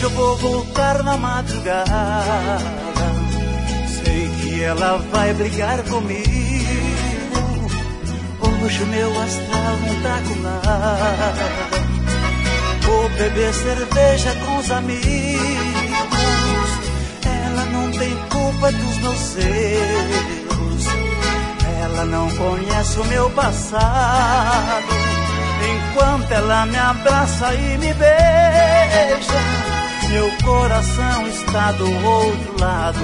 Hoje eu vou voltar na madrugada, sei que ela vai brigar comigo. Hoje meu astral não tá com nada, vou beber cerveja com os amigos. Ela não tem culpa dos meus erros, ela não conhece o meu passado. Enquanto ela me abraça e me beija, meu coração está do outro lado.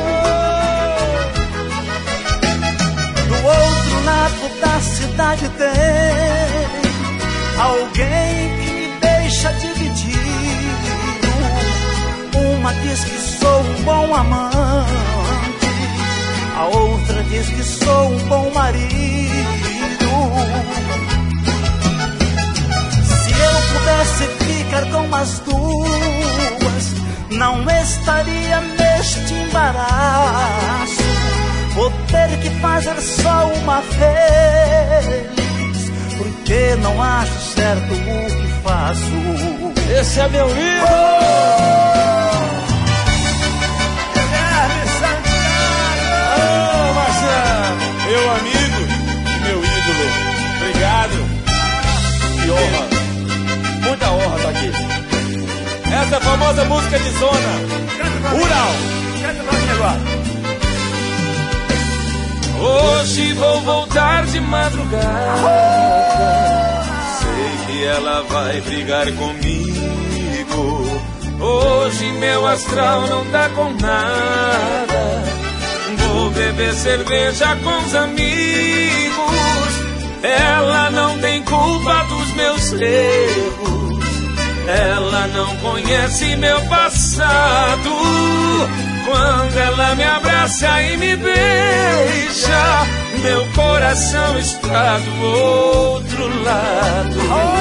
Do outro lado da cidade tem alguém que me deixa dividido. Uma diz que sou um bom amante, a outra diz que sou um bom marido. Se eu pudesse ficar com as duas, não estaria neste embaraço. Vou ter que fazer só uma feliz, porque não acho certo o que faço. Esse é meu ídolo! Guilherme Santiago! Marcelo, meu amigo e meu ídolo, obrigado. Que honra, muita honra estar aqui. Essa é a famosa música de zona rural. Canta pra mim agora. Hoje vou voltar de madrugada, sei que ela vai brigar comigo. Hoje meu astral não tá com nada, vou beber cerveja com os amigos. Ela não tem culpa dos meus erros, ela não conhece meu passado. Quando ela me abraça e me beija, meu coração está do outro lado.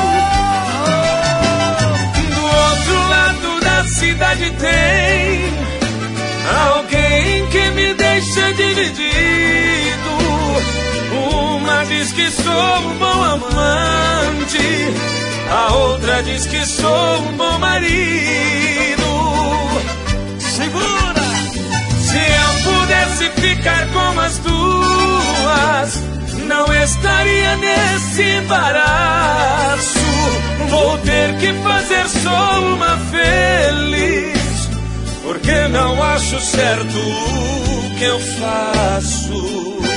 Do outro lado da cidade tem alguém que me deixa dividido. Uma diz que sou um bom amante, a outra diz que sou um bom marido. Segura! Se eu pudesse ficar com as duas, não estaria nesse embaraço. Vou ter que fazer só uma feliz, porque não acho certo o que eu faço.